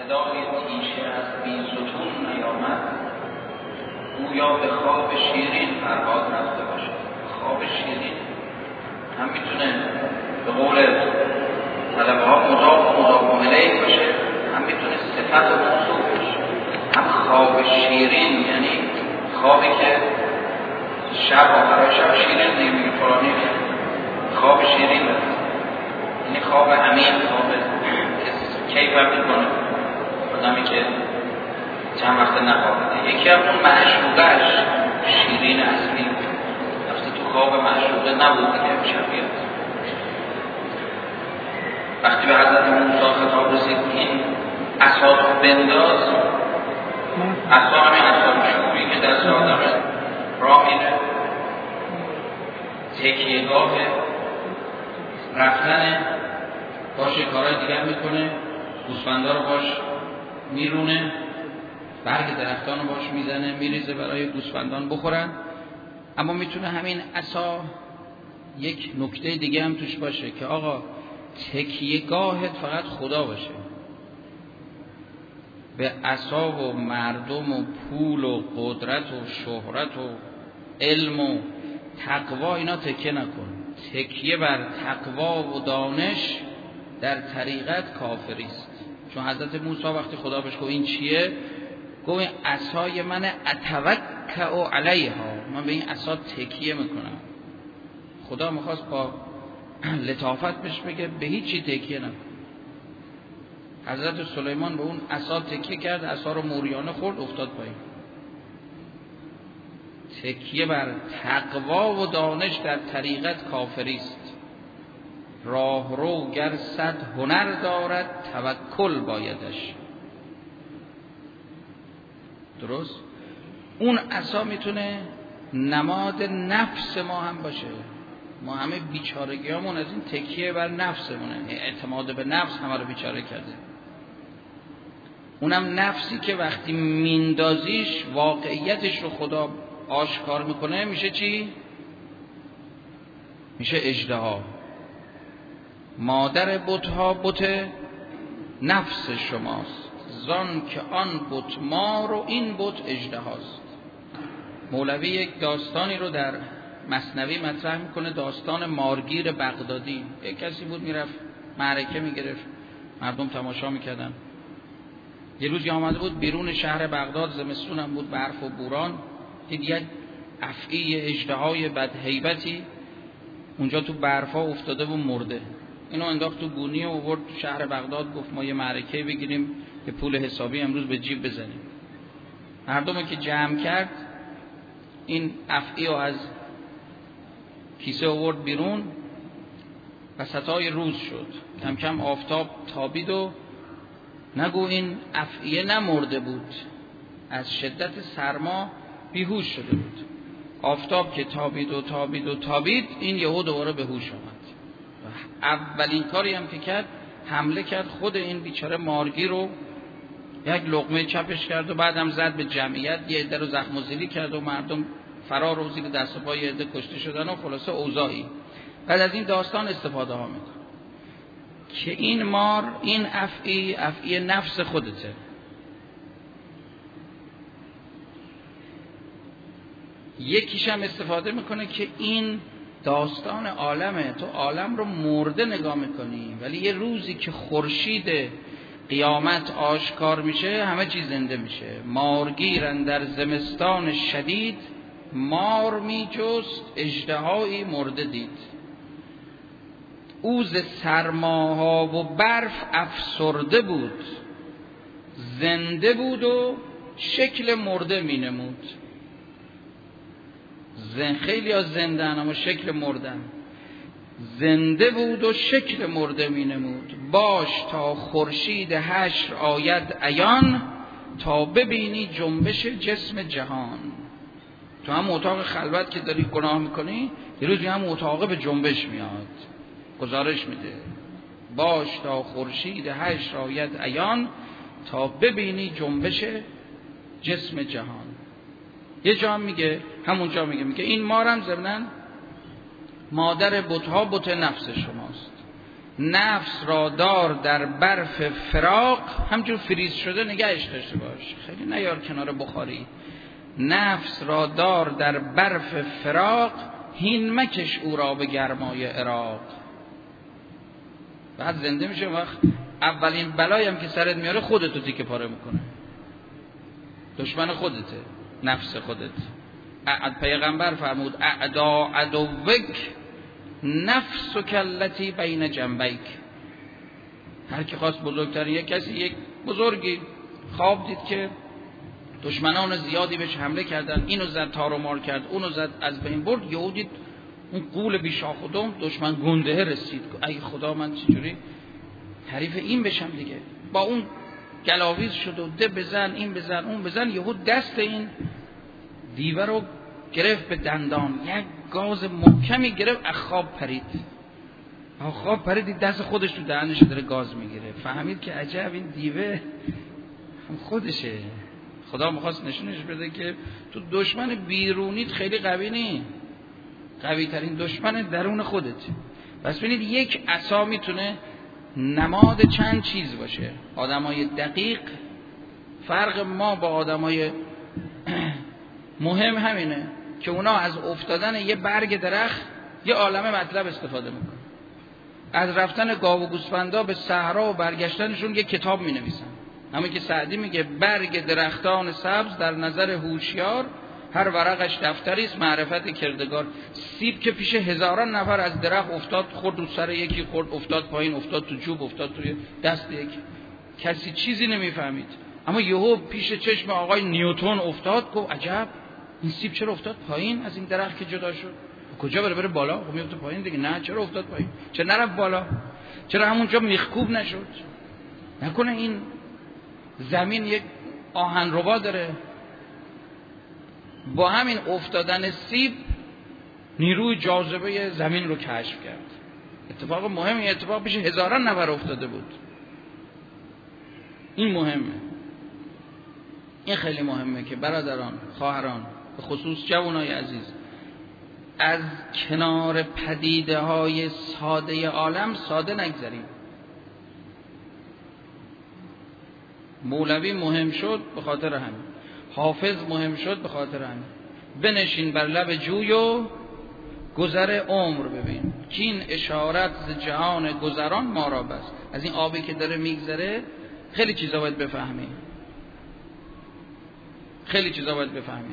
صدای تیشه از بیزتون نیامد، گویا به خواب شیرین پرواز رفته باشد. خواب شیرین هم میتونه به قول طلبه ها مضاف و مضاف الیه باشه، هم میتونه صفت و موصوف باشه. هم خواب شیرین یعنی خوابی که شب آخرای شب شیرین نمیگه فلانی خواب شیرین باشه، یعنی خواب عمیق، خواب کیفم میکنه آدمی که چند وقت نخوابیده. یکی هم اون معشوقش شیرین اصلی رفته تو خواب معشوقه نبود دیگه شبیه. وقتی به حضرت موسی خطاب رسید این عصا رو بنداز، عصا همین عصا شوری که دست آدم راه میره، تکیهگاه رفتن باشه، کارهای دیگر میکنه، گوسفندا رو باش میرونه، برگ درختان رو باش میزنه میریزه برای گوسفندان بخورن. اما میتونه همین عصا یک نکته دیگه هم توش باشه که آقا تکیهگاهت فقط خدا باشه، به عصا و مردم و پول و قدرت و شهرت و علم و تقوا اینا تکیه نکن. تکیه بر تقوا و دانش در طریقت کافری است. چون حضرت موسی وقتی خدا بهش گفت این چیه، گفت این عصای من اتوکا علیها، من به این عصا تکیه میکنم. خدا میخواست با لطافت بهش بگه به هیچ چی تکیه نکن. حضرت سلیمان به اون عصا تکیه کرد، عصا رو موریانه خورد، افتاد پایین. تکیه بر تقوا و دانش در طریقت کافری است. راهرو گر صد هنر دارد توکل بایدش. درست؟ اون عصا میتونه نماد نفس ما هم باشه. ما همه بیچارگیامون از این تکیه بر نفسمونه، اعتماد به نفس همه رو بیچاره کرده. اونم نفسی که وقتی میندازیش واقعیتش رو خدا آشکار میکنه میشه چی؟ میشه اژدها. مادر بت‌ها بت نفس شماست، زان که آن بت مار و این بت اژدهاست. مولوی یک داستانی رو در مثنوی مطرح میکنه، داستان مارگیر بغدادی. یک کسی بود میرفت معرکه میگرفت، مردم تماشا میکردن. یه روز آمده بود بیرون شهر بغداد، زمستون هم بود، برف و بوران، دید یک افعی اژدهای بدهیبتی اونجا تو برفا افتاده و مرده. اینو انداخت تو گونی و آورد تو شهر بغداد، گفت ما یه معرکه بگیریم که پول حسابی امروز به جیب بزنیم. مردمو که جمع کرد این افعی رو از کیسه آورد بیرون، وسطای روز شد، کم کم آفتاب تابید و نگو این افعیه نمرده بود، از شدت سرما بیهوش شده بود. آفتاب که تابید و تابید و تابید، این یهو دوباره به هوش آمد. اولین کاری هم که کرد حمله کرد، خود این بیچاره مارگیر رو یک لقمه چپش کرد و بعدم زد به جمعیت، یه عده رو زخم و زیلی کرد و مردم فرار و زیر دست و پای عده کشته شدن و خلاصه اوضاعی. بعد از این داستان استفاده ها میکنه که این مار، این افعی نفس خودته. یکیش هم استفاده میکنه که این داستان عالمه، تو عالم رو مرده نگاه میکنی ولی یه روزی که خورشید قیامت آشکار میشه همه چیز زنده میشه. مارگیر اندر زمستان شدید، مار میجست اژدهایی مرده دید. او ز سرماها و برف افسرده بود، زنده بود و شکل مرده مینمود. خیلی ها زندن اما شکل مردن. زنده بود و شکل مرده می نمود. باش تا خورشید حشر آید عیان، تا ببینی جنبش جسم جهان. تو هم اتاق خلوت که داری گناه میکنی، یه روز هم اتاق به جنبش میاد، گزارش میده. باش تا خورشید حشر آید عیان، تا ببینی جنبش جسم جهان. یه جا هم میگه، همون جا میگه این مارم ضمناً مادر بت‌ها بت نفس شماست. نفس را دار در برف فراق، همجور فریز شده نگهش داشته باش، خیلی نیار کنار بخاری. نفس را دار در برف فراق، هین مکش او را به گرمای عراق. بعد زنده میشه. وقت اولین بلایی هم که سرت میاره خودتو تیکه پاره میکنه، دشمن خودته، نفس خودت. پیغمبر فرمود اعدا عدوک نفسک التی بین جنبیک. هر کی خواست بزرگتر، یک بزرگی خواب دید که دشمنان زیادی بهش حمله کردن، اینو زد تار و مار کرد، اونو زد از بین برد. یهو دید اون غول بی شاخ و دم دشمن گنده رسید. ای خدا من چجوری حریف این بشم دیگه. با اون گلاویز شد و ده بزن این بزن اون بزن. یهو دست این دیوه رو گرفت به دندان، یک گاز محکمی گرفت، از خواب پرید. خواب پرید دست خودش تو دهنش داره گاز میگیره. فهمید که عجب این دیوه خودشه. خدا میخواست نشونش بده که تو دشمن بیرونیت خیلی قوی نی، قوی ترین دشمن درون خودت. پس ببینید یک عصا میتونه نماد چند چیز باشه. آدمای دقیق، فرق ما با آدمای مهم همینه که اونا از افتادن یه برگ درخت یه عالمه مطلب استفاده میکنن. از رفتن گاو و گوسفندا به صحرا و برگشتنشون یه کتاب مینویسن. همون که سعدی میگه برگ درختان سبز در نظر هوشیار، هر ورقش دفتری است معرفت کردگار. سیب که پیش هزاران نفر از درخت افتاد، خورد رو سر یکی، خورد افتاد پایین، افتاد تو جوب، افتاد توی دست یکی، کسی چیزی نمیفهمید. اما یهو پیش چشم آقای نیوتن افتاد، گفت عجب این سیب چرا افتاد پایین از این درخت که جدا شد؟ کجا بره بالا؟ خب میفته پایین دیگه. نه چرا افتاد پایین؟ چرا نرفت بالا؟ چرا همونجا میخکوب نشد؟ نکنه این زمین یک آهنربا داره؟ با همین افتادن سیب نیروی جاذبه زمین رو کشف کرد. اتفاق مهمی، اتفاق پیش هزاران نفر افتاده بود. این مهمه، این خیلی مهمه که برادران، خواهران، به خصوص جوانای عزیز، از کنار پدیده های ساده عالم ساده نگذریم. مولوی مهم شد به خاطر همین، حافظ مهم شد به خاطر همین. بنشین بر لب جوی و گذر عمر ببین، که این اشارت ز جهان گذران ما را بس. از این آبی که داره میگذره خیلی چیزا باید بفهمی، خیلی چیزا باید بفهمی.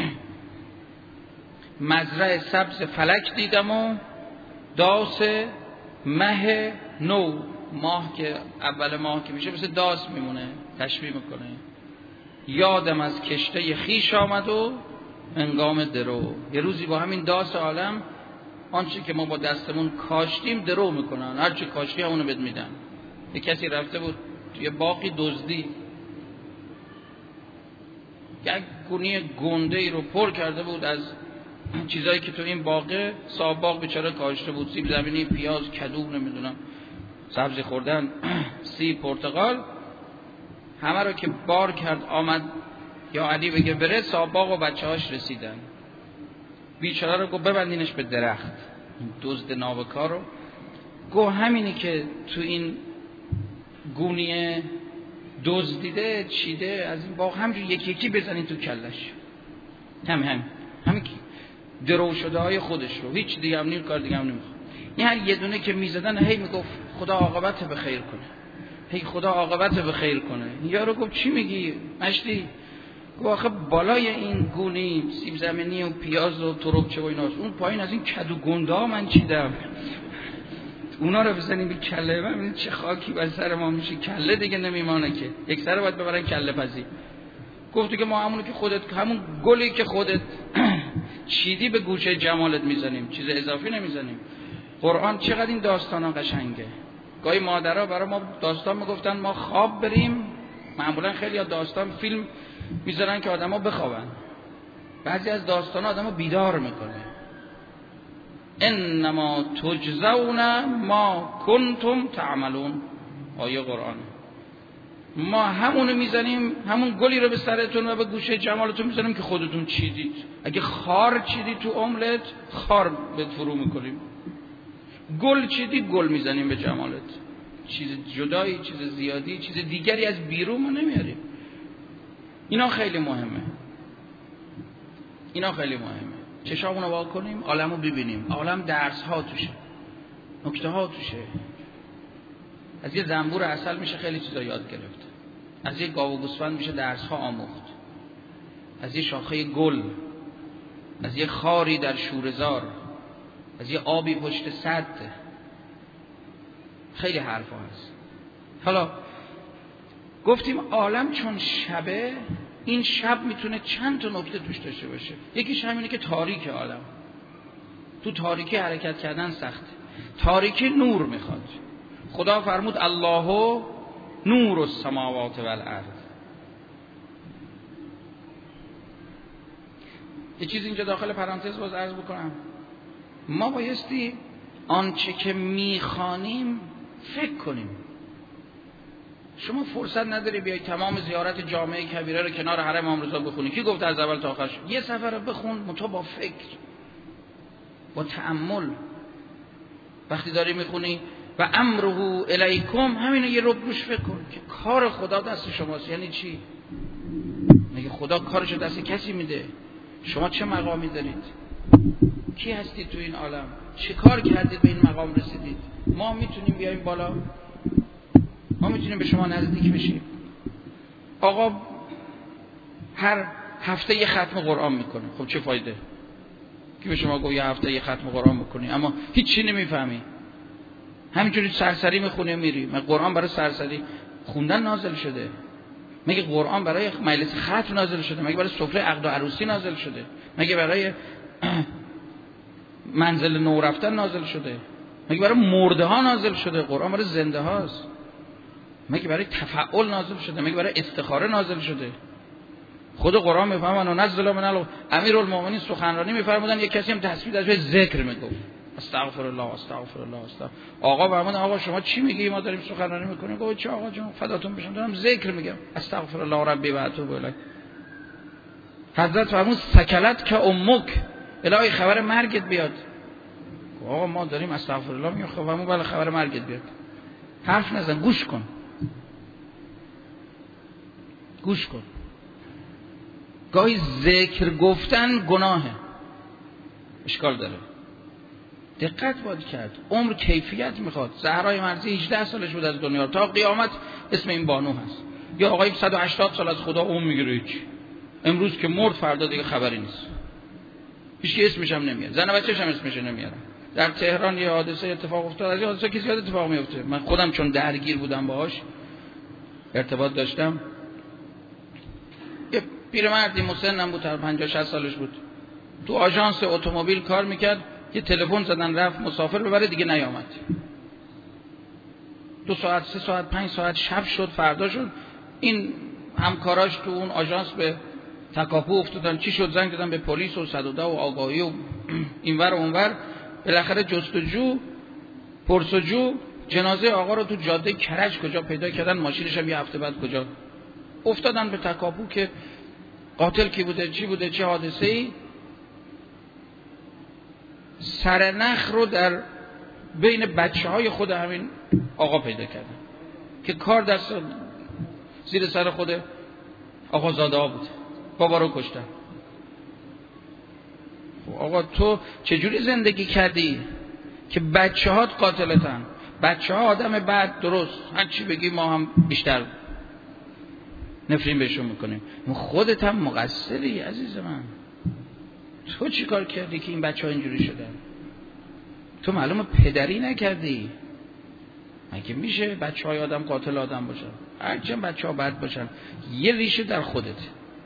مزرع سبز فلک دیدم و داس مه نو. ماه که اول ماه که میشه مثل داس میمونه، تشبیه میکنه. یادم از کشته خیش آمد و هنگام درو. یه روزی با همین داس عالم آنچه که ما با دستمون کاشتیم درو میکنن، هرچی کاشتی اونو بد میدن. یه کسی رفته بود توی باقی دزدی، یک گونی گنده ای رو پر کرده بود از چیزایی که تو این باغه، صاحب باغ بیچاره کاشته بود، سیب زمینی، پیاز، کدو، نمیدونم سبزی خوردن، سیب، پرتقال، همه رو که بار کرد آمد یا علی بگه بره، صاحب باغ و بچه‌هاش رسیدن. بیچاره رو گفت ببندینش به درخت. دزد نابکار رو گفت همینی که تو این گونی دزدیده چیده از این باغ همجور یکی یکی بزنین تو کلش. همین درو شده های خودش رو، هیچ دیگه هم کار دیگه هم نمیخواد. این هر یه دونه که میزدن هی میگفت خدا عاقبت به خیر کنه، هی خدا عاقبت به خیر کنه. یارو گفت چی میگی مشتی؟ گفت آخه بالای این گونی سیب زمینی و پیاز و تربچه و ایناست، اون پایین از این کدو گنده ها من چیدم، اونا رو بزنیم به کله من، چه خاکی بر سر ما میشه، کله دیگه نمیمانه که، یک سر باید ببرن کله پزی. گفت که ما همونو که خودت، همون گلی که خودت چیدی به گوشه جمالت میزنیم، چیز اضافی نمیزنیم. قرآن چقدر این داستانا قشنگه. گاهی مادرها برای ما داستان میگفتن ما خواب بریم، معمولا خیلی داستان فیلم میذارن که آدما بخوابن، بعضی از داستانا آدمو بیدار میکنه. انما تجزون ما کنتم تعملون، آیه قرآن. ما همونو میزنیم، همون گلی رو به سرتون و به گوشه جمالتون میزنیم که خودتون چیدید. اگه خار چیدید تو املت، خار بهت فرو میکنیم. گل چیدی گل میزنیم به جمالت، چیز جدایی، چیز زیادی، چیز دیگری از بیرون ما نمیاریم. اینا خیلی مهمه، اینا خیلی مهمه. چشامونو وا کنیم، عالمو ببینیم. عالم درس ها توشه، نکته ها توشه. از یه زنبور عسل میشه خیلی چیزا یاد گرفت، از یه گاو و گوسفند میشه درس ها آموخت، از یه شاخه گل، از یه خاری در شوره‌زار، از یه آبی پشت سد، خیلی حرفا هست. حالا گفتیم عالم چون شبه، این شب میتونه چند تا نکته توش داشته باشه. یکیش همینه که تاریک عالم، تو تاریکی حرکت کردن سخته. تاریکی نور میخواد. خدا فرمود الله نور السماوات والارض. یه چیز اینجا داخل پرانتز باز عرض بکنم، ما بایستی آنچه که میخوانیم فکر کنیم. شما فرصت نداری بیای تمام زیارت جامعه کبیره رو کنار حرم امام رضا بخونی. کی گفت از اول تا آخرش؟ یه صفحه رو بخون، منتها با فکر، با تأمل. وقتی داری میخونی و امره الیکم، همینه یه رب روش فکر کن که کار خدا دست شماست. یعنی چی؟ میگه خدا کارش دست کسی میده. شما چه مقامی دارید؟ کی هستید تو این عالم؟ چه کار کردید به این مقام رسیدید؟ ما میتونیم بیایم بالا؟ ما میتونیم به شما نزدیک بشیم؟ آقا هر هفته یه ختم قرآن میکنه، خب چه فایده؟ کی به شما گفت یه هفته یه ختم قرآن بکنی اما هیچ چی نمیفهمی؟ همینجوری سرسری میخونی میری. مگه قرآن برای سرسری خوندن نازل شده؟ مگه قرآن برای مجلس ختم نازل شده؟ مگه برای سفره عقد و عروسی نازل شده؟ مگه برای منزل نو رفتن نازل شده؟ مگه برای مرده ها نازل شده؟ قرآن برای زنده هاست. مگه برای تفعول نازل شده؟ مگه برای استخاره نازل شده؟ خود قرآن میفهمن و نزل من امیرالمومنین سخنرانی میفرمودن، یک کسی هم تسبیح از ذکر میگفت، استغفر الله استغفر الله استغفر. آقا فرمودن آقا شما چی میگی؟ ما داریم سخنرانی میکنیم. گفت چه آقا جان، فداتون بشم، دارم ذکر میگم، استغفر الله ربی و اتوب الیه. حضرت فرمود سکلت که امک، الهی خبر مرگت بیاد. آقا ما داریم استغفر الله میگیم. خب فرمود بله خبر مرگت بیاد. حرف نزن، گوش کن، گوش کن. گاهی ذکر گفتن گناهه، اشکال داره، دقت باید کرد. عمر کیفیت میخواد. زهرای مرضی 18 سالش بود از دنیا، تا قیامت اسم این بانو هست. یا آقای 180 سال از خدا عمر میگیره، هیچ. امروز که مرد فردا دیگه خبری نیست، هیچ اسمش هم نمیاد، زن و بچه‌ش هم اسمش نمیارن. در تهران یه حادثه اتفاق افتاد، از این حادثه که زیاد اتفاق میفته. من خودم چون درگیر بودم باهاش، ارتباط داشتم. یه پیرمردی مسنم بود، 50 60 سالش بود، تو آژانس اتومبیل کار میکرد. یه تلفن زدن رفت مسافر ببره، دیگه نیامد. 2 ساعت 3 ساعت 5 ساعت شب شد، فردا شد. این همکاراش تو اون آژانس به تکاپو افتادن. چی شد؟ زنگ دادن به پلیس و 110 و آگاهی و اینور و اونور. بالاخره جستجو پرسجو جنازه آقا رو تو جاده کرج کجا پیدا کردن، ماشینش هم یه هفته بعد کجا. افتادن به تکاپو که قاتل کی بوده، چی بوده، چه حادثه‌ای. سرنخ رو در بین بچه‌های خود همین آقا پیدا کردن که کار دست زیر سر خود آقازاده ها بود. بابا رو کشتن. آقا تو چجوری زندگی کردی که بچه‌هات قاتلتن؟ بچه‌ها آدم بعد، درست، هر چی بگی ما هم بیشتر نفرین بهشون میکنیم. خودت هم مقصری عزیز من. تو چی کار کردی که این بچه‌ها اینجوری شدن؟ تو معلومه پدری نکردی. مگه میشه بچه‌های آدم قاتل آدم باشن؟ هرچند بچه‌ها بد باشن، یه ریشه در خودت.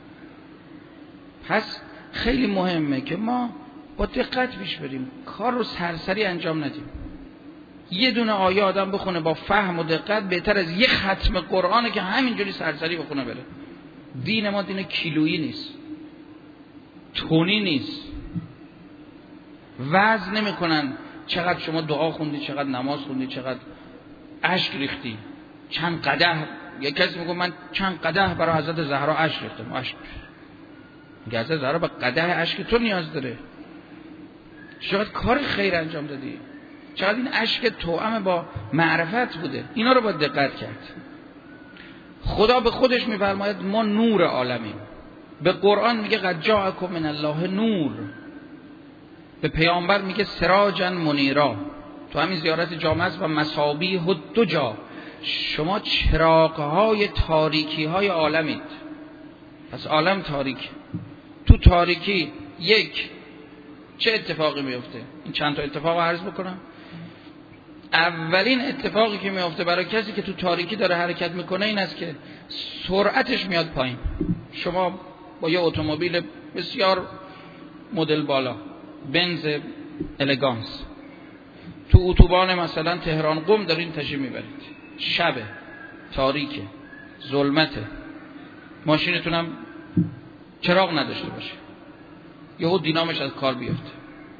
پس خیلی مهمه که ما با دقت پیش بریم، کار رو سرسری انجام ندیم. یه دونه آیه آدم بخونه با فهم و دقت بهتر از یه ختم قرآنه که همینجوری سرسری بخونه بره. دین ما دین کیلویی نیست، تونی نیست. وزن نمی‌کنن چقدر شما دعا خوندی، چقدر نماز خوندی، چقدر اشک ریختی، چند قدح. یک کسی میگه من چند قدح برای حضرت زهرا اشک ریختم. اشک میگه حضرت زهرا به قدح اشک تو نیاز داره. شاید کار خیر انجام دادی. چقدر این اشک توأم با معرفت بوده. اینا رو باید دقت کرد. خدا به خودش میفرماید ما نور عالمیم. به قرآن میگه قد جاءکم من الله نور. به پیامبر میگه سراجا منیرا. تو همین زیارت جامع است و مصابیح الدجی، شما چراغ‌های تاریکی‌های عالمید. پس عالم تاریک. تو تاریکی یک چه اتفاقی میفته؟ این چند تا اتفاق رو عرض بکنم. اولین اتفاقی که میفته برای کسی که تو تاریکی داره حرکت میکنه این است که سرعتش میاد پایین. شما با یه اتومبیل بسیار مدل بالا، بنز الگانس، تو اتوبان مثلا تهران قم دارین تشریف میبرید، شبه، تاریکه، ظلمته، ماشینتون هم چراغ نداشته باشه، یهو دینامش از کار بیفته،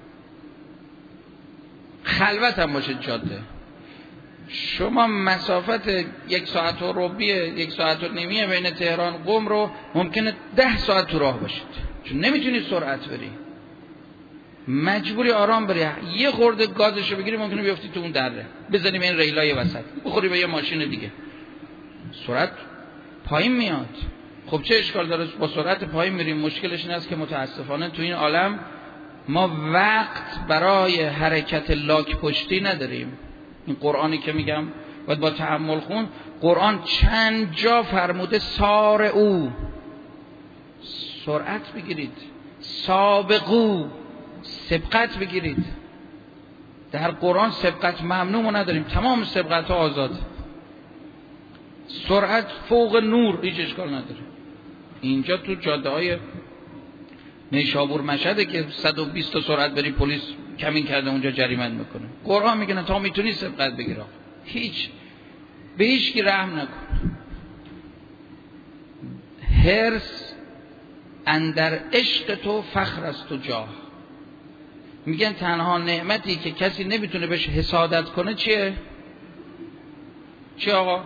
خلوت هم باشه جاده، شما مسافت 1 ساعت و ربع 1 ساعت و نیمه بین تهران قم رو ممکنه 10 ساعت تو راه باشید، چون نمیتونید سرعت بری، مجبوری آرام بری. یه خورده گازشو بگیری ممکنه بیفتی تو اون دره، بزنی به این ریلای وسط، بخوری به یه ماشین دیگه، سرعت پایین میاد. خب چه اشکال داره با سرعت پایین میریم؟ مشکلش این است که متاسفانه تو این عالم ما وقت برای حرکت لاک پشتی نداریم. این قرآنی که میگم باید با تأمل خون، قرآن چند جا فرموده سار او، سرعت بگیرید، سابقو، سبقت بگیرید. در قرآن سبقت ممنوع ما نداریم، تمام سبقت ها آزاد. سرعت فوق نور، هیچ اشکال نداره. اینجا تو جاده های نیشابور مشهده که 120 تا سرعت بری پلیس کمین کرده اونجا جریمت میکنه. قرآن میگه نه، تا میتونی سبقت بگیر، هیچ به هیچ کی رحم نکن. حرص اندر عشق تو فخر است و جاه. میگن تنها نعمتی که کسی نمیتونه بهش حسادت کنه چیه؟ چی آقا؟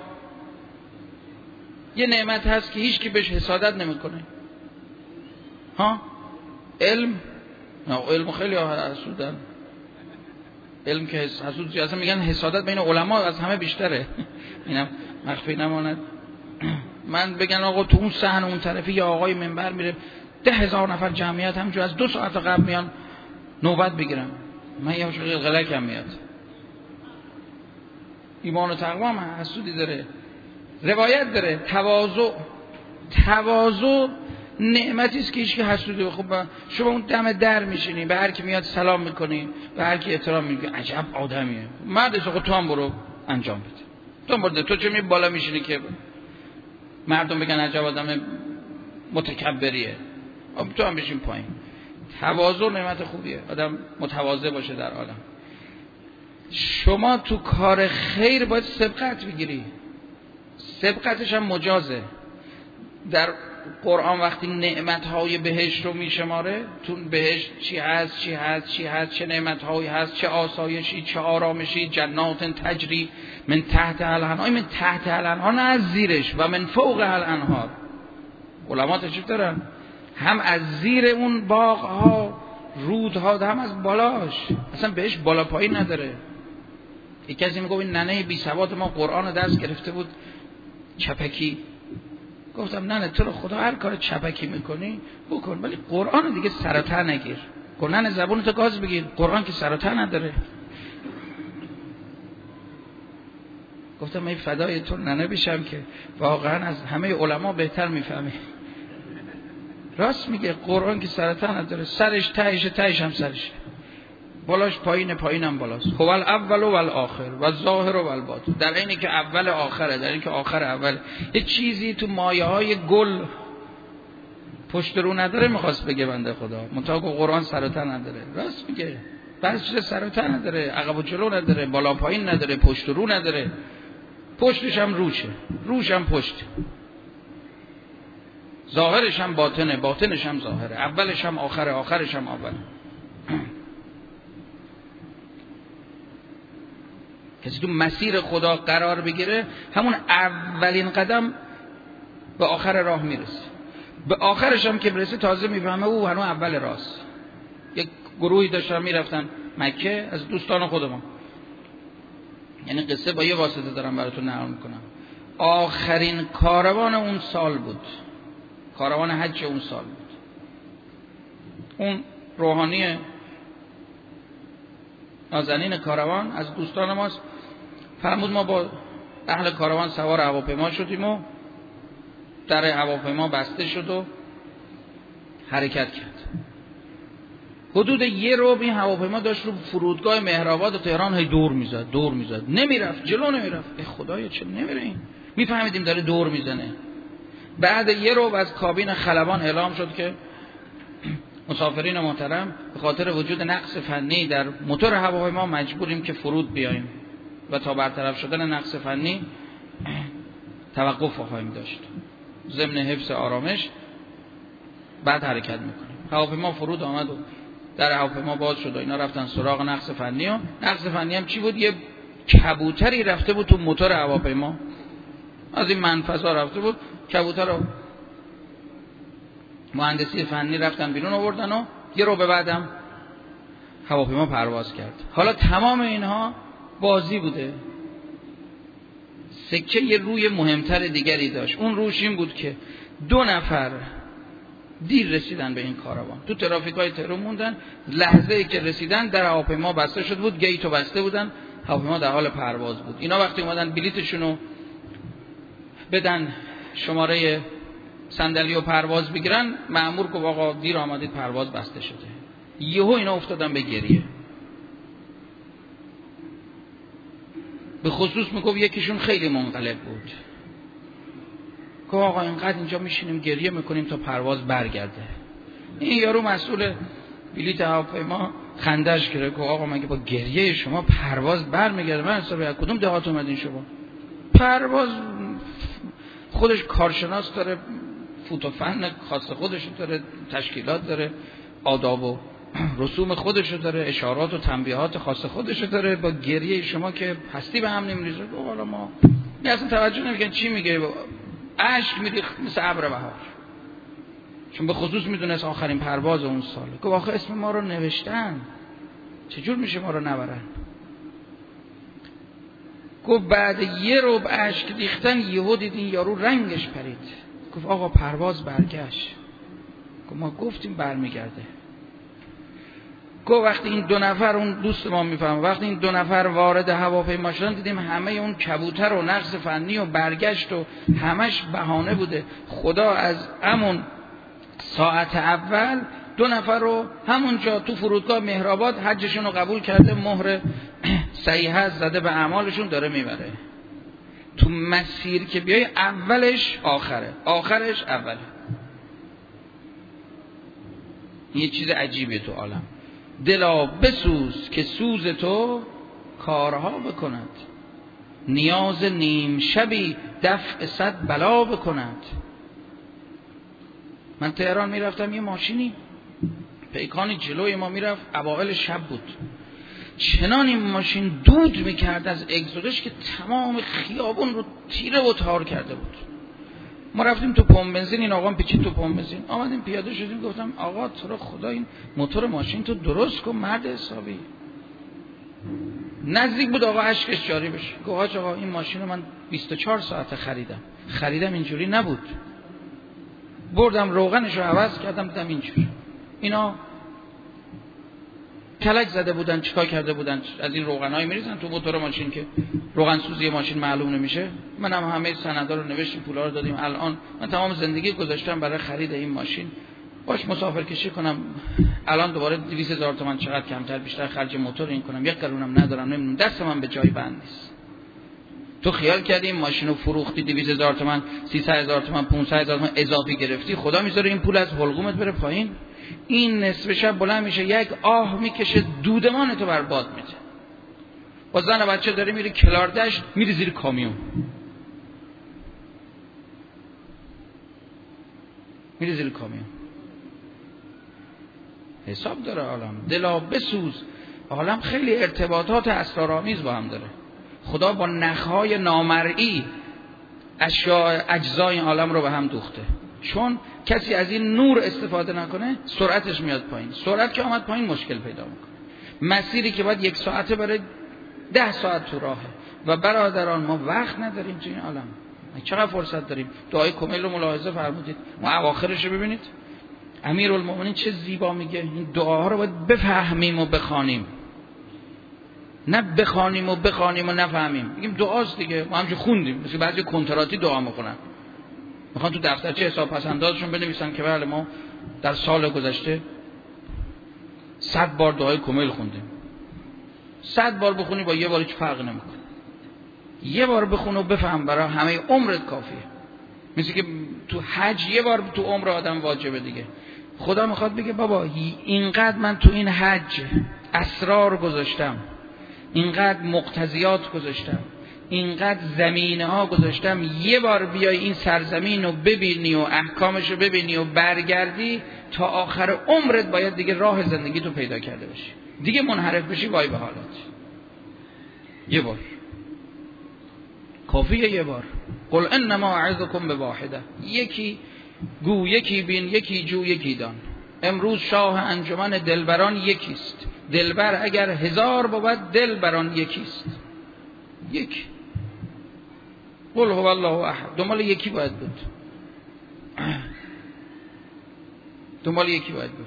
یه نعمت هست که هیچ کی بهش حسادت نمیکنه. ها؟ علم؟ نه علم خیلی حسودن. علم که حسود اصلا میگن حسادت بین علما از همه بیشتره. اینم مخفی نماند. من بگن آقا تو اون صحن اون طرفی یا آقای منبر میره 10,000 نفر جمعیت همجور از 2 ساعت قبل میان نوبت بگیرم، من یه مشکل غلکم میاد. ایمان و تقوا هم حسودی داره، روایت داره. تواضع نعمتی است که هیچ کی حسودی. خب شما اون دم در میشینی، به هر کی میاد سلام میکنی، به هر کی احترام میگی، عجب آدمیه. مرد خب تو هم برو انجام بده. تو هم برو. تو چه می بالا میشینی که مردم بگن عجب آدم متکبریه؟ تو هم بشین پایین. تواضع نعمت خوبیه، آدم متواضع باشه در عالم. شما تو کار خیر باید سبقت بگیری، سبقتش هم مجازه. در قرآن وقتی نعمتهای بهشت رو میشماره، تو بهشت چی هست چی هست چی هست، چه نعمتهایی هست، چه آسایشی، چه آرامشی، جنات تجری من تحت الانهار، من تحت الانهار نه از زیرش، و من فوق الانهار. علما تشریف دارن هم از زیر اون باغ‌ها رودها، هم از بالاش. اصلا بهش بالا پایین نداره. یک کسی میگه این ننه بی سواد ما قرآن درس گرفته بود چپکی. گفتم نه تو رو خدا هر کار چپکی میکنی بکن، ولی قرآن دیگه سرطه نگیر. ننه زبونتو گاز بگیر، قرآن که سرطه نداره. گفتم من فدای تو ننه بشم که واقعا از همه علما بهتر میفهمی. راست میگه، قرآن که سرطه نداره، سرش تهش هم سرش، بالاش پایینم بالاست. هو الاول و الاخر و الظاهر و الباطن، در اینی که اول آخره، در اینی که آخر اول. یه چیزی تو مایه های گل پشت رو نداره میخواست بگه بنده خدا، منتها قرآن سرطه نداره. راست میگه، بعضی چیزا سرطه نداره، عقب و جلو نداره، بالا پایین نداره، پشت رو نداره. پشتش هم روشه، روش هم پشت، ظاهرش هم باطنه، باطنش هم ظاهره، اولش هم آخره، آخرش هم اول. کسی تو مسیر خدا قرار بگیره، همون اولین قدم به آخر راه میرسه. به آخرش هم که برسه تازه میفهمه او هنوز اول راست. یک گروهی داشتن میرفتن مکه از دوستان خودمان، یعنی قصه با یه واسطه دارم براتون نقل میکنم. آخرین کاروان اون سال بود، کاروان حج اون سال بود. اون روحانی نازنین کاروان از دوستان ماست، فرمود ما با اهل کاروان سوار هواپیما شدیم و در هواپیما بسته شد و حرکت کرد. حدود یه ربع این هواپیما داشت رو فرودگاه مهرآباد و تهران هی دور میزد نمیرفت، جلو نمیرفت. ای خدایا چه نمیره این؟ میفهمیدیم داره دور میزنه. بعد یه ربع از کابین خلبان اعلام شد که مسافرین محترم به خاطر وجود نقص فنی در موتور هواپیما مجبوریم که فرود بیاییم و تا برطرف شدن نقص فنی توقف خواهیم داشت. ضمن حفظ آرامش بعد حرکت میکنیم. هواپیما فرود آمد و در هواپیما باز شد و اینا رفتن سراغ نقص فنی. و نقص فنی هم چی بود؟ یه کبوتری رفته بود تو موتور هواپیما، از این منفذا رفته بود. کبوتر رو مهندسی فنی رفتن بیرون آوردن و یه رو به بعدم هواپیما پرواز کرد. حالا تمام اینها بازی بوده. سکه یه روی مهمتر دیگری داشت. اون روش این بود که 2 نفر دیر رسیدن به این کاروان، تو ترافیک‌های تهران موندن. لحظه‌ای که رسیدن در هواپیما بسته شده بود، گیتو بسته بودن، هواپیما در حال پرواز بود. اینا وقتی اومدن بلیتشونو بدن، شماره صندلی و پرواز بگیرن، مأمور گفت آقا دیر آمدید، پرواز بسته شده. یهو اینا افتادن به گریه. به خصوص میگفت یکیشون خیلی منقلب بود، گفت آقا اینقدر اینجا میشینیم گریه میکنیم تا پرواز برگرده. این یارو مسئول بلیط هواپیما خندش گرفت، گفت آقا مگه با گریه شما پرواز برمیگرده؟ من حسابی از کدوم دهات اومدین شما؟ پرواز خودش کارشناس داره، فوت و فن خاص خودش داره، تشکیلات داره، آداب و رسوم خودش داره، اشارات و تنبیهات خاص خودش داره. با گریه شما که هستی به هم نمیریزه. گفت حالا ما اصلا توجه نمیکنن چی میگه، اشک میریخت مثل ابر بهار، چون به خصوص میدونست آخرین پرواز اون ساله. گفت آخه اسم ما رو نوشتن، چجور میشه ما رو نبرن؟ گفت بعد یه ربع اشک ریختن یهو دیدین یارو رنگش پرید. گفت آقا پرواز برگشت. گفت ما گفتیم برمیگرده. گفت وقتی این 2 نفر، اون دوست ما میفهم، وقتی این 2 نفر وارد هواپیما شدن دیدیم همه اون کبوتر و نقص فنی و برگشت و همش بهانه بوده. خدا از همون ساعت اول 2 نفر رو همونجا تو فرودگاه مهرآباد حجشون رو قبول کرده، مهر صحیحه زده به اعمالشون، داره میبره. تو مسیر که بیای اولش آخره، آخرش اوله. یه چیز عجیبه تو عالم. دلا بسوز که سوز تو کارها بکند، نیاز نیم شبی دفع 100 بلا بکند. من تهران میرفتم، یه ماشینی پیکانی جلوی ما میرفت، اوائل شب بود. چنان این ماشین دود میکرد از اگزوزش که تمام خیابون رو تیره و تار کرده بود. ما رفتیم تو پمپ بنزین، این آقا پیچید تو پمپ بنزین، آمدیم پیاده شدیم، گفتم آقا تو رو خدا این موتور ماشین تو درست کن مرد حسابی. نزدیک بود آقا اشکش جاری بشه. گفت آقا این ماشین رو من 24 ساعت خریدم اینجوری نبود. بردم روغنش رو عوض کردم، دیدم اینجوری. اینا کلک زده بودن، چیکار کرده بودن، از این روغنایی میریزن تو موتور ماشین که روغن سوزی ماشین معلوم نمیشه. منم همه سندا رو نوشتیم، پولا رو دادیم. الان من تمام زندگی گذاشتم برای خرید این ماشین، باش مسافرکشی کنم. الان دوباره 200,000 تومان چقدر کمتر بیشتر خرج موتور این کنم، 1 قرونم ندارم، نمیدونم، دست من به جای بند نیست. تو خیال کردی این ماشین رو فروختی 200,000 تومان، 300,000 تومان، 500,000 تومان اضافی گرفتی، خدا میذاره این پول از حلقومت بره پایین؟ این نصف شب بلند میشه، یک آه میکشه، دودمان تو برباد میده. با زن و بچه داره میره کلاردشت، میره زیر کامیون، میره زیر کامیون. حساب داره عالم. دلا بسوز. عالم خیلی ارتباطات اسرارآمیز با هم داره. خدا با نخهای نامرئی اجزای عالم رو به هم دوخته. چون کسی از این نور استفاده نکنه سرعتش میاد پایین. سرعت که آمد پایین مشکل پیدا میکنه. مسیری که باید 1 ساعته بره 10 ساعت تو راهه و برادران ما وقت نداریم تو این عالم. چقدر فرصت داریم؟ دعای کمیل رو ملاحظه فرمودید، ما اواخرش رو ببینید. امیرالمومنین چه زیبا میگه این دعاها رو باید بفهمیم و بخوانیم، نه بخوانیم و نفهمیم. میگیم دعاست دیگه، ما همش خوندیم، مثل بعضی کنتراتی دعا میکنن، میخوان تو دفترچه حساب پسندازشون بنویسن که بله ما در سال گذشته 100 بار دعای کمیل خوندیم. 100 بار بخونی با یه بار هیچ فرق نمیکنه. یه بار بخون و بفهم، برای همه عمرت کافیه. مثل که تو حج یه بار تو عمر آدم واجبه دیگه. خدا میخواد بگه بابا اینقدر من تو این حج اسرار گذاشتم، اینقدر مقتضیات گذاشتم، اینقدر زمینه ها گذاشتم، یه بار بیای این سرزمین رو ببینی و احکامش رو ببینی و برگردی، تا آخر عمرت باید دیگه راه زندگی تو پیدا کرده باشی، دیگه منحرف بشی وای به حالت. یه بار کافیه، یه بار. قل انما اعظکم بواحده، یکی گو یکی بین یکی جو یکی دان. امروز شاه انجمن دلبران یکیست، دلبر اگر 1000 بود دلبران یکیست. یک. قل هو الله احد، دنبال یکی باید بود، دنبال یکی باید بود.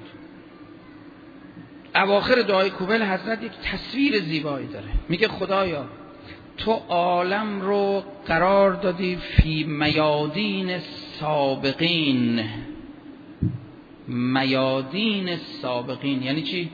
اواخر دعای کومل حضرت یک تصویر زیبایی داره، میگه خدایا تو عالم رو قرار دادی فی میادین سابقین. میادین سابقین یعنی چی؟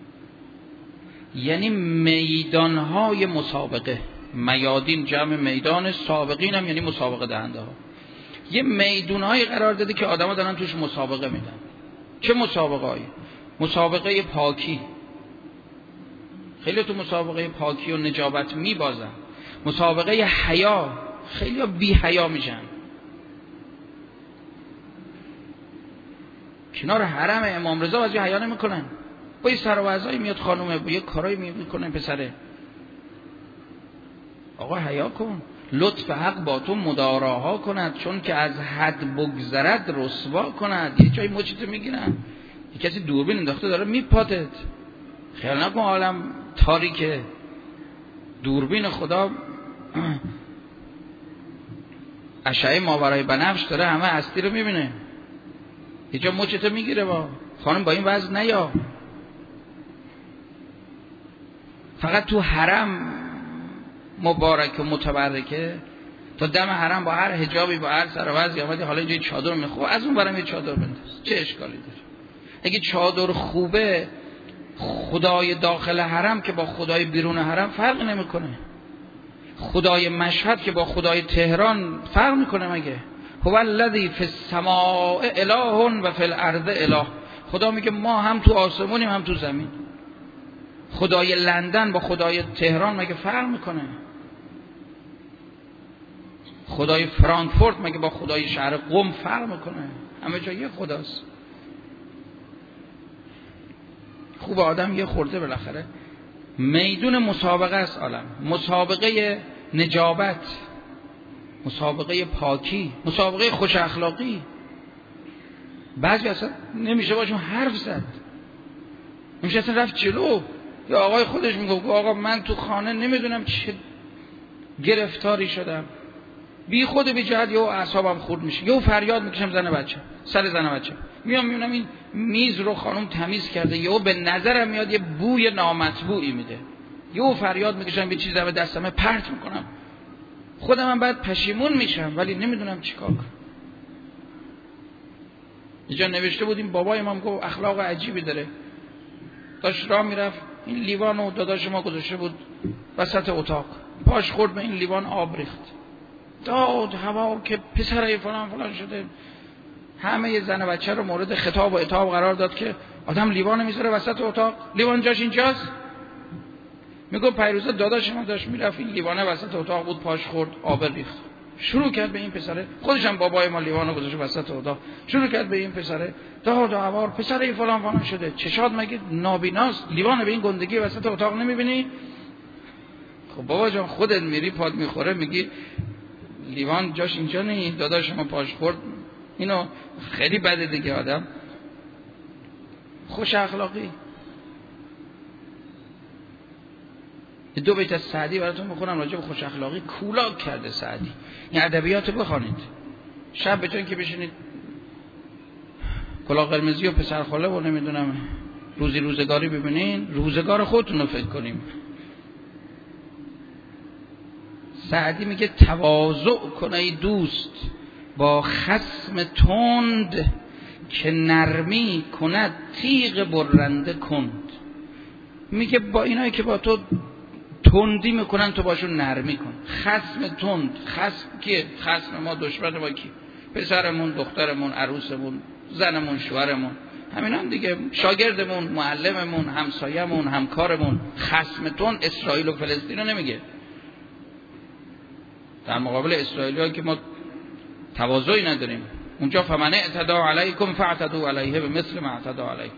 یعنی میدانهای مسابقه. میادین جمع میدان، سابقین هم یعنی مسابقه دهنده ها. یه میدونهایی قرار داده که آدم ها دارن توش مسابقه میدن. چه مسابقه هایی؟ مسابقه پاکی، خیلی تو مسابقه پاکی و نجابت میبازن. مسابقه حیا، خیلی بی حیا میشن. کنار حرم امام رضا واسه حیا نمیکنن، با یه سر و وضعی میاد خانومه، با یه کارایی میکنه پسره. آقا حیا کن، لطف حق با تو مداراها کند، چون که از حد بگذرد رسوا کند. یه جایی مچتو میگیرن، یه کسی دوربین انداخته داره میپاتت، خیال نکن عالم تاریکه. دوربین خدا اشعه ماورای بنفش داره، همه هستی رو میبینه. یه جا مچتو میگیره، با خانم با این وضع نیا. فقط تو حرم مبارک و متبرکه، تا دم حرم با هر حجابی با هر سر و وضعی آمدی، حالا اینجا چادر میخواد، از اون برم یه چادر بنداز، چه اشکالی داره؟ اگه چادر خوبه، خدای داخل حرم که با خدای بیرون حرم فرق نمیکنه. خدای مشهد که با خدای تهران فرق میکنه مگه؟ هو الذی فی السماء اله و فی الارض اله. خدا میگه ما هم تو آسمونیم هم تو زمین. خدای لندن با خدای تهران مگه فرق میکنه؟ خدای فرانکفورت مگه با خدای شهر قم فرق میکنه؟ همه جا یه خداست. خوب آدم یه خورده بالاخره میدون مسابقه است عالم، مسابقه نجابت، مسابقه پاکی، مسابقه خوش اخلاقی. بعضی اصلا نمیشه باشون حرف زد، نمیشه اصلا رفت جلو. یا آقای خودش میگه آقا من تو خانه نمیدونم چه گرفتاری شدم، بی خود بی جهت یهو اعصابم خورد میشه، یهو فریاد میکشم زن بچه، سر زن بچه میام میبینم این میز رو خانم تمیز کرده، یهو به نظرم میاد یه بوی نامطبوعی میده، یهو فریاد میکشم یه چیزی به دستم پرت میکنم، خودم هم بعد پشیمون میشم ولی نمیدونم چیکار کنم. اینجا نوشته بودیم بابای ما میگه اخلاق عجیبی داره، داشت راه میرفت این لیوانو داداش ما گذاشته بود وسط اتاق، پاش خورد به این لیوان، آب ریخت، داد هوا که پسرای فلان فلان شده. همه یه زن و بچه رو مورد خطاب و عتاب قرار داد که آدم لیوان میذاره وسط اتاق، لیوان جاش اینجاست. میگه پیروزه داداش ما داشت میرفت این لیوانه وسط اتاق بود، پاش خورد آب ریخت، شروع کرد به این پسره، خودش هم بابای ما لیوانو گذاشته وسط اتاق، شروع کرد به این پسره داد و هوار، پسرای فلان فلان شده. چشات مگه نابیناست؟ لیوان به این گندگی وسط اتاق نمیبینی؟ خب بابا جان خودت میری پاد میخوره میگی لیوان جاش اینجا نیست، داداش ما پاش خورد. اینو خیلی بده دیگه. آدم خوش اخلاقی دو بیت از سعدی براتون میخونم راجع به خوش اخلاقی کولاک کرده سعدی. این ادبیات رو بخوانید. شب بهتون که بشینید کلاه قرمزی و پسرخاله و نمیدونم روزگاری ببینین، روزگار خودتون رو فکر کنیم. سعدی میگه تواضع کن ای دوست با خصم تند، که نرمی کند تیغ برنده کند. میگه با اینایی که با تو تندی میکنن تو باشون نرمی کن. خصم تند، خصم کیه؟ خصم ما دشمن ما کی؟ پسرمون، دخترمون، عروسمون، زنمون، شوهرمون، همینا هم دیگه، شاگردمون، معلممون، همسایه‌مون، همکارمون. خصم تند اسرائیل و فلسطین رو نمیگه. در مقابل اسرائیلی‌ها که ما تواضعی نداریم، اونجا فمن اعتدی علیکم فاعتدوا علیه بمثل ما اعتدی علیکم.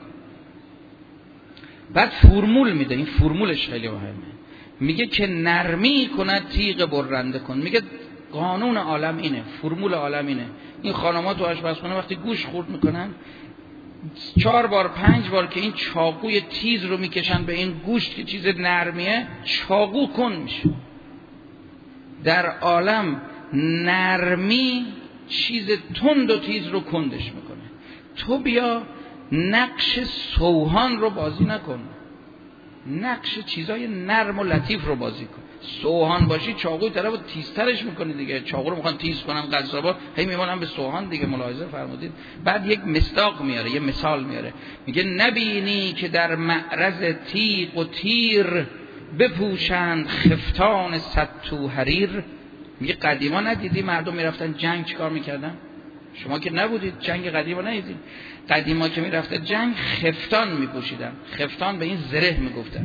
بعد فرمول میده، این فرمولش خیلی مهمه. میگه که نرمی کند تیغ برنده کن. میگه قانون عالم اینه، فرمول عالم اینه. این خانم‌ها تو آشپزخونه وقتی گوشت خورد میکنن 4 بار 5 بار که این چاقوی تیز رو میکشن به این گوشت که چیز نرمیه، چاقو کن میشه. در عالم نرمی چیز تند و تیز رو کندش میکنه. تو بیا نقش سوهان رو بازی نکن، نقش چیزای نرم و لطیف رو بازی کن. سوهان باشی چاقوی طرفو تیزترش میکنی دیگه. چاقو رو میخوان تیز کنن قصابا، هی میمونن به سوهان دیگه. ملاحظه فرمودید؟ بعد یک مصداق میاره، یه مثال میاره، میگه نبینی که در معرض تیغ و تیر، بپوشند خفتان صدتو حریر. میگه قدیما ندیدی مردم میرفتن جنگ چیکار میکردن؟ شما که نبودید جنگ قدیما ندیدید. قدیما که میرفتن جنگ خفتان میپوشیدن. خفتان به این زره میگفتن.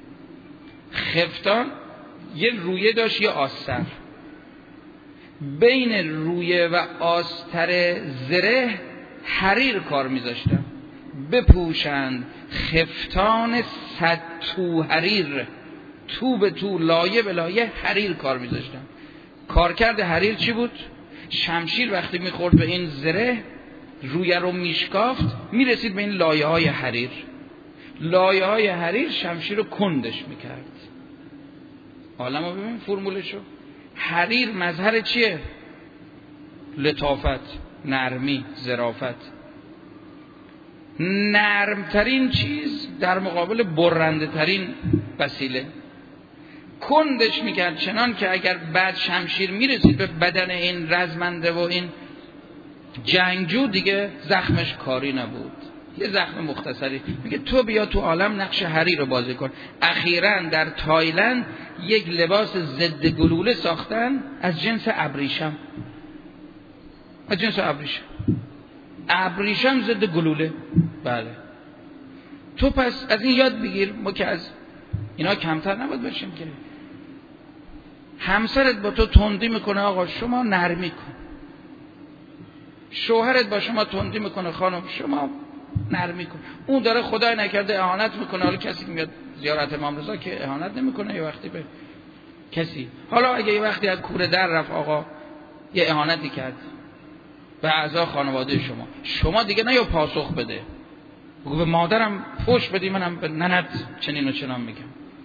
خفتان یه رویه داشت، یه آستر. بین رویه و آستر زره حریر کار میذاشتن. بپوشند خفتان صدتو حریر، تو به تو، لایه به لایه حریر کار میذاشتن. کارکرد حریر چی بود؟ شمشیر وقتی میخورد به این زره، رویه رو میشکافت، میرسید به این لایه های حریر. لایه های حریر شمشیر رو کندش میکرد. عالم رو ببین فرمولشو. حریر مظهر چیه؟ لطافت، نرمی، ظرافت. نرمترین چیز در مقابل برنده ترین وسیله. کندش میکرد چنان که اگر بعد شمشیر میرسید به بدن این رزمنده و این جنگجو دیگه زخمش کاری نبود، یه زخم مختصری. میگه تو بیا تو عالم نقش حریر رو بازی کن. اخیراً در تایلند یک لباس ضد گلوله ساختن از جنس ابریشم. از جنس ابریشم ضد گلوله. بله. تو پس از این یاد بگیر، ما که از اینا کمتر نباید باشیم که. همسرت با تو تندی میکنه، آقا شما نرمی کن. شوهرت با شما تندی میکنه، خانم شما نرمی کن. اون داره خدای نکرده اهانت میکنه. حالا کسی که میاد زیارت امام رضا که اهانت نمیکنه یه وقتی به کسی. حالا اگه یه وقتی از کوره در رفت آقا یه اهانتی کرد به اعضا خانواده شما دیگه نه یا پاسخ بده، بگو به مادرم فوش بدی، منم به ننت چنین و چنان میگم،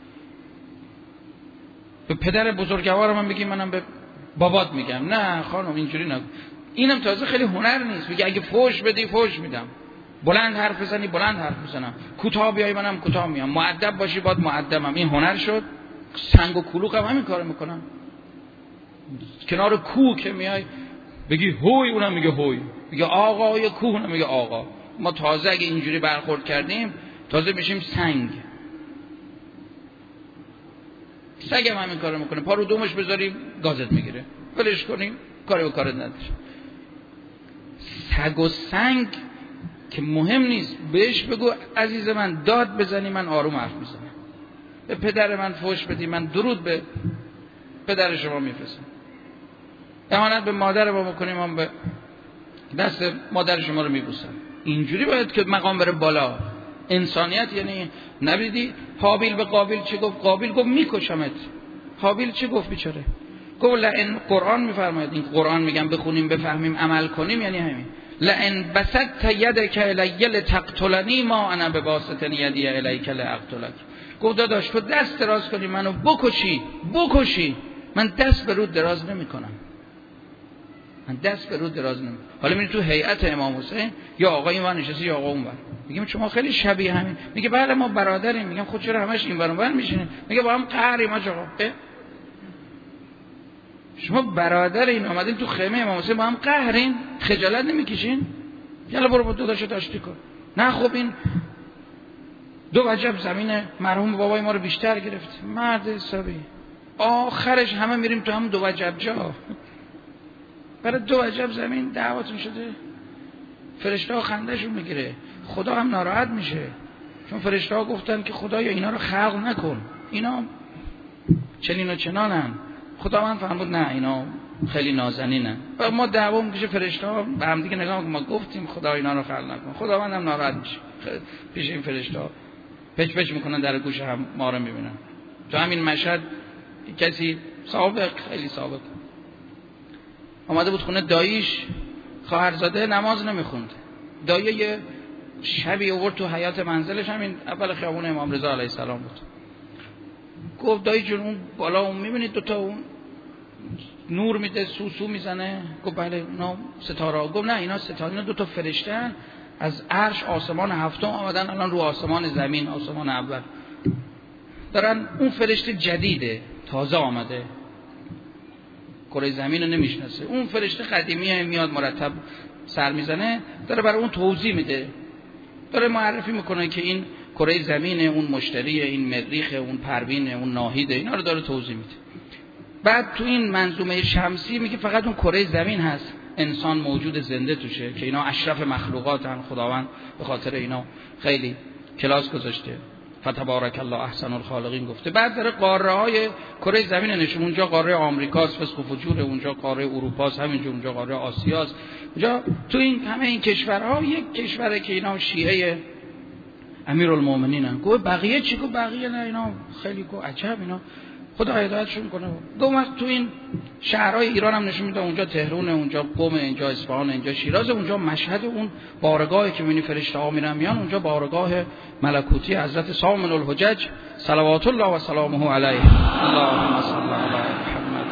به پدر بزرگوارم هم بگی، منم به بابات میگم. نه خانم اینجوری نگو. اینم تازه خیلی هنر نیست. میگه اگه فوش بدی فوش میدم، بلند حرف بزنی بلند حرف میزنم، کوتاه بیای منم کوتاه میام، مؤدب باشی باید مؤدبم. این هنر شد. سنگ و کلوخ هم همین کارو میکنن. کنار کوه که میای بگی هوی، اونم میگه هوی. میگه آقای کوه، اونم میگه آقا. ما تازه اگه اینجوری برخورد کردیم تازه میشیم سنگ. سگ هم همین کارو میکنه. پا رو دومش بذاریم گازت میگیره، ولش کنیم کاری به کارت نداره. سگ و سنگ که مهم نیست، بهش بگو عزیز من داد بزنی من آروم حرف میزنم، به پدر من فوش بدی من درود به پدر شما میفرستم، اهانت به مادر ما بکنیم من به دست مادر شما رو میبوسم. اینجوری باید که مقام بره بالا. انسانیت یعنی نبیدی حابیل به قابیل چه گفت؟ قابیل گفت میکشمت. حابیل چه گفت بیچاره؟ گفت لئن، قرآن میفرماید، این قرآن میگم بخونیم بفهمیم عمل کنیم، یعنی همین لئن بسطت یدک الی لتقتلنی ما انا بباسط یدی الیک لاقتلک. گفت داداش تو دست دراز کنی منو بکشی من دست به رود دراز نمیکنم. حالا میری تو هیئت امام حسین، یا آقا این ور نشسته یا آقا اون ور، میگیم شما خیلی شبیه همین. میگه بله ما برادریم. میگم خود چرا همش این ور اون ور میشینه؟ میگه با هم قهریم آقا. شما برادرین اومدین تو خیمه امام حسین با هم قهرین، خجالت نمیکشین؟ یلا برو با داداشو داشتی کن. نه خب این 2 وجب زمین مرحوم بابای ما رو بیشتر گرفت. مرد حسابی آخرش همه میریم تو هم 2 وجب جا. برای 2 وجب زمین دعواتون شده. فرشته‌ها خنده‌شون میگیره، خدا هم ناراحت میشه، چون فرشته‌ها گفتن که خدایا اینا رو خلق نکن، اینا چنین و چنانن. خدا من فرمود نه اینا خیلی نازنینن. و ما دعوا میشه، فرشته‌ها به هم دیگه نگاه میکنن، ما گفتیم خدا اینا رو خلق نکن. خداوند هم ناراحت میشه پیش این فرشته‌ها، پچ پچ میکنن در گوش هم ما رو میبینن. تو همین مشهد کسی خیلی سابق اومده بود خونه داییش، خواهرزاده نماز نمیخوند. دایی یه شبی آورد تو حیاط منزلش، همین اول خیابون امام رضا علیه السلام بود. گفت دایی جون اون بالا اون میبینید 2 تا اون نور میده سوسو میزنه؟ گفت بله اینا ستاره. گفت نه اینا ستاره، اینا 2 تا فرشته از عرش آسمان 7 آمدن الان رو آسمان زمین، آسمان اول دارن. اون فرشته جدیده، تازه آمده، کره زمین رو نمیشناسه. اون فرشته قدیمیه، میاد مرتب سر میزنه، داره برای اون توضیح میده، داره معرفی میکنه که این کره زمینه، اون مشتریه، این مریخه، اون پروینه، اون ناهیده، اینا رو داره توضیح میده. بعد تو این منظومه شمسی میگه فقط اون کره زمین هست انسان موجود زنده توشه، که اینا اشرف مخلوقاتن، خداوند به خاطر اینا خیلی کلاس گذاشته. فتبارک الله احسن الخالقین گفته. بعد داره قاره های کره زمین نشون، اونجا قاره آمریکاست، فسق و فجور، اونجا قاره اروپاست، همینجور اونجا قاره آسیاست. اونجا تو این همه این کشورها یک کشوره که اینا شیعه امیرالمومنینن. گفت بقیه چی؟ گفت بقیه نه اینا خیلی عجب، اینا خدا هدایتشون کنه. گفت تو این شهرهای ایران هم نشون میده، اونجا تهران، اونجا قم، اینجا اصفهان، اینجا شیراز، اونجا مشهد، اون بارگاهی که میبینی فرشته‌ها میرن میان، اونجا بارگاه ملکوتی حضرت سامن الحجج صلوات الله و سلامه علیه. اللهم صل علی محمد.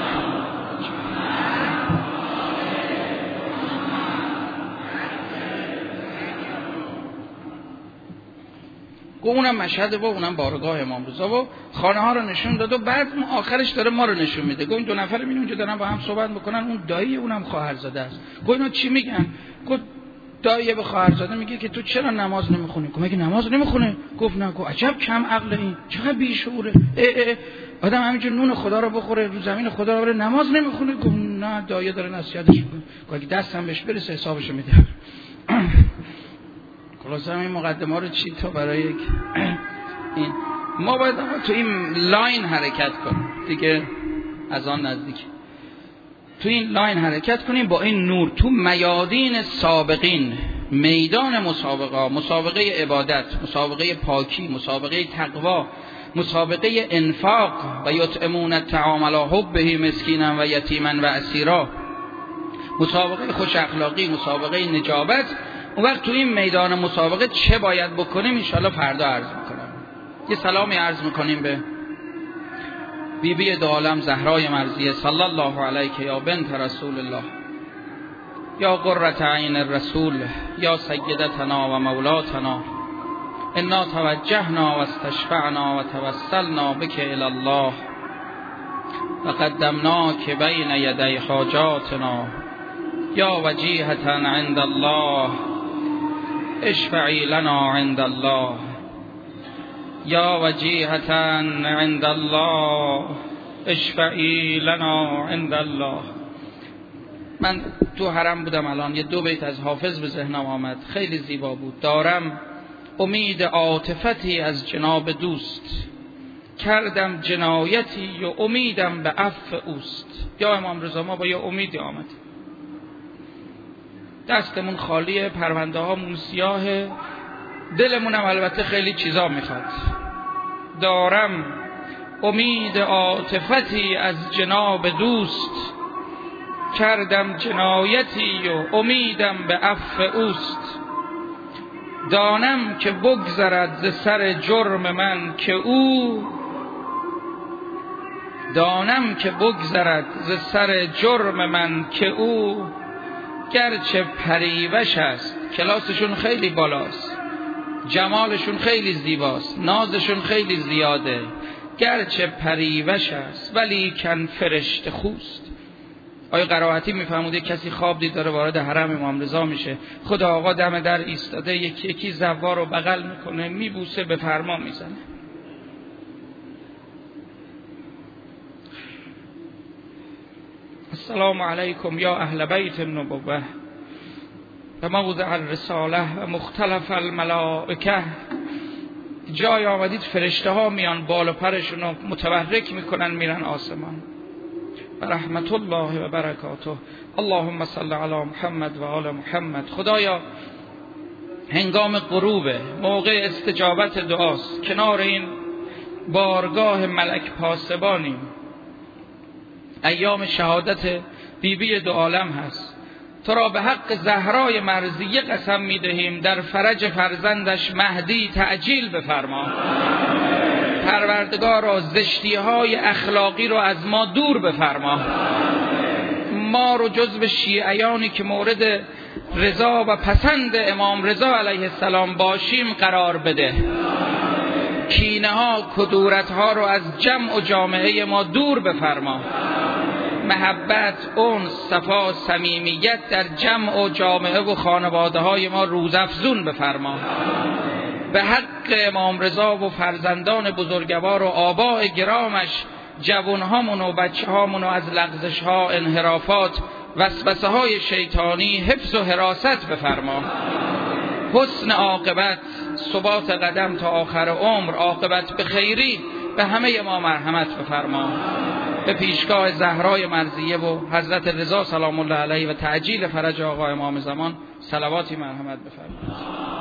اونم مشهد و اونم بارگاه امام رضا و خانه ها رو نشون داد و بعد آخرش داره ما رو نشون میده. گفت 2 نفر میبینن اونجا دارن با هم صحبت میکنن، اون دایی اونم خواهرزاده است. گفت اینا چی میگن؟ گفت دایی به خواهرزاده میگه که تو چرا نماز نمیخونی؟ گفت مگه نماز نمیخونه؟ گفت نه. گفت عجب کم عقل این، چقدر بیشعوره. آدم همینجور نون خدا رو بخوره، رو زمین خدا رو بره، نماز نمیخونه. گفت نه دایی داره نصیحتش میکنه. گفت اگه دستم بهش برسه حسابشو میده. خلاصه این مقدمه رو چی تا برای یک این ما باید تو این لاین حرکت کنیم دیگه، از آن نزدیک تو این لاین حرکت کنیم با این نور. تو میادین سابقین، میدان مسابقه، مسابقه عبادت، مسابقه پاکی، مسابقه تقوا، مسابقه انفاق و یطعمون الطعام علی حبه مسکینا و یتیما و اسیرا، مسابقه خوش اخلاقی، مسابقه نجابت. اون وقت تو این میدان مسابقه چه باید بکنیم انشاءالله فردا عرض میکنم. یه سلامی عرض میکنیم به بیبی دو عالم زهرای مرضیه صلی الله علیک یا بنت رسول الله، یا قرة عین الرسول، یا سیدتنا و مولاتنا، انا توجهنا و استشفعنا و توسلنا بک الی الله و قدمناک بین یدی حاجاتنا، یا وجیهة عند الله اشفعی لنا عند الله، یا وجیهة عند الله اشفعی لنا عند الله. من تو حرم بودم الان، یه 2 بیت از حافظ به ذهنم آمد، خیلی زیبا بود. دارم امید عاطفتی از جناب دوست، کردم جنایتی و امیدم به عفو اوست. یا امام رضا ما با یه امیدی آمد، دستمون خالیه، پرونده هامون سیاهه، دلمونم البته خیلی چیزا میخواد. دارم امید عاطفتی از جناب دوست، کردم جنایتی و امیدم به عفو اوست. دانم که بگذرد ز سر جرم من که او، دانم که بگذرد ز سر جرم من که او، گرچه پریوش است. کلاسشون خیلی بالاست، جمالشون خیلی زیباست، نازشون خیلی زیاده، گرچه پریوش است ولی کن فرشته خوست. آقای قرائتی میفهموده کسی خواب دید داره وارد حرم امام رضا میشه، خود آقا دم در ایستاده، یکی یکی زوار رو بغل میکنه، میبوسه، به فرما میزنه. السلام علیکم یا اهل بیت النبوه و موضع الرساله و مختلف الملائکه. جای آمدید فرشته ها میان بالا پرشون رو متبرک میکنن میرن آسمان. و رحمت الله و برکاته. اللهم صل علی محمد و آل محمد. خدایا هنگام غروبه، موقع استجابت دعاست، کنار این بارگاه ملک پاسبانیم، ایام شهادت بیبی دو عالم هست. تو را به حق زهرای مرضیه قسم میدهیم در فرج فرزندش مهدی تعجیل بفرما. پروردگارا زشتی های اخلاقی رو از ما دور بفرما. ما رو جزو شیعیانی که مورد رضا و پسند امام رضا علیه السلام باشیم قرار بده. کینه ها، کدورت ها رو از جمع و جامعه ما دور بفرما. محبت، انس، صفا، صمیمیت در جمع و جامعه و خانواده های ما روزافزون بفرما. به حق امام رضا و فرزندان بزرگوار و آباء گرامش جوانهامون و بچه‌هامون رو از لغزش ها، انحرافات، وسوسه های شیطانی حفظ و حراست بفرما. حسن عاقبت، ثبات قدم تا آخر عمر، عاقبت به خیری به همه ما مرحمت بفرما. به پیشگاه زهرای مرضیه و حضرت رضا سلام الله علیه و تعجیل فرج آقا امام زمان صلواتی مرحمت بفرما.